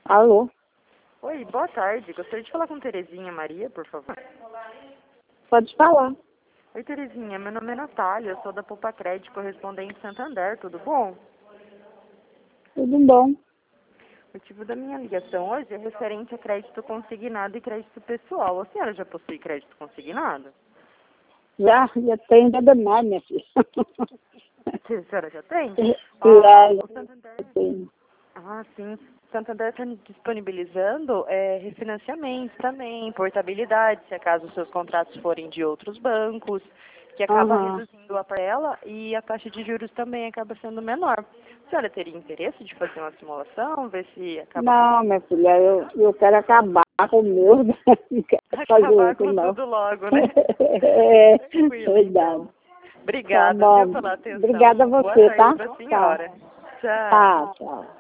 Alô? Oi, boa tarde. Gostaria de falar com Terezinha Maria, por favor. Pode falar. Oi, Terezinha. Meu nome é Natália. Eu sou da Poupa Crédito, correspondente Santander. Tudo bom? Tudo bom? O motivo da minha ligação hoje é referente a crédito consignado e crédito pessoal. A senhora já possui crédito consignado? Já tenho nada mais, minha filha. A senhora já tem? Já O Santander... tenho. Ah, sim. O Santander está disponibilizando refinanciamento também, portabilidade, se acaso os seus contratos forem de outros bancos, que acaba reduzindo a parcela e a taxa de juros também acaba sendo menor. A senhora teria interesse de fazer uma simulação, ver se acaba... Não, minha filha, eu quero acabar com o meu, não quero fazer Acabar outro, com não. tudo logo, né? É, Tranquilo, verdade. então. Obrigada, Tá viu, bom. pela atenção. Obrigada a Boa você, tarde tá? para a senhora. Tchau. Tá, tchau.